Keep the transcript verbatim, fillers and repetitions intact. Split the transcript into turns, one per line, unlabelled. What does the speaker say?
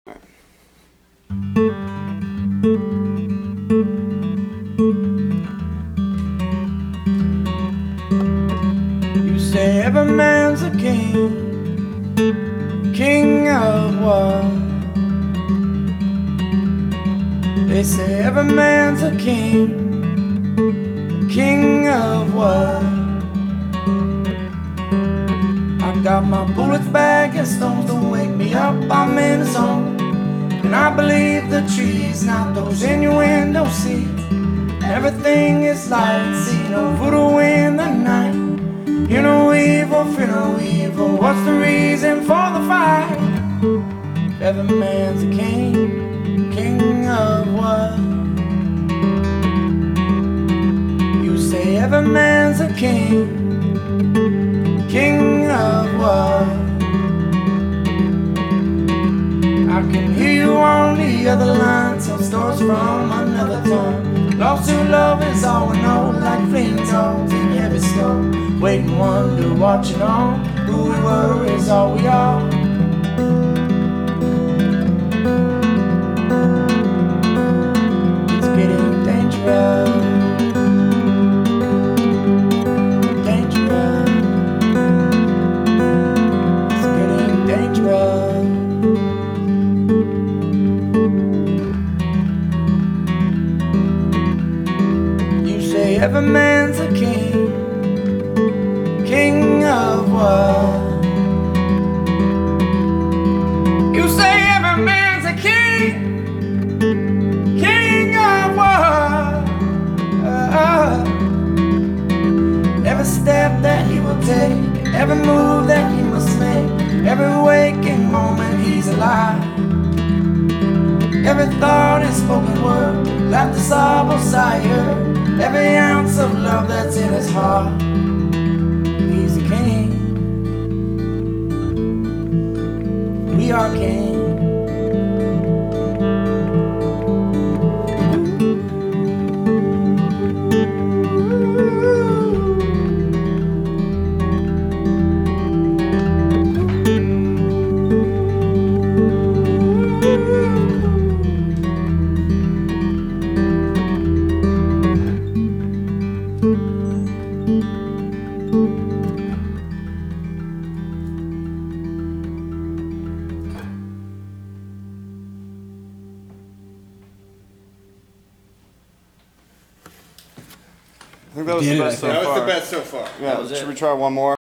You say every man's a king, king of what? They say every man's a king, king of what? I got my bullets, bag and stones, don't wake me up, I'm in the zone. And I believe the trees, not those innuendo seeds. Everything is light, see no voodoo in the night. Hear no evil, fear no evil, what's the reason for the fight? Every man's a king, king of what? You say every man's a king, king of what? I can hear you on the other line, tell stories from another time. Lost to love is all we know, like fleeing tones in heavy snow. Wait and wonder, watching on, who we were is all we are. It's getting dangerous, dangerous. It's getting dangerous. Every man's a king, king of what? You say every man's a king, king of what? Uh, every step that he will take, every move that he must make, every waking moment he's alive. Every thought and spoken word, like the Sabo Sire. Every ounce of love that's in his heart, he's a king. We are kings.
I think that was the best so far.
That was the best so far.
Yeah, should we try one more?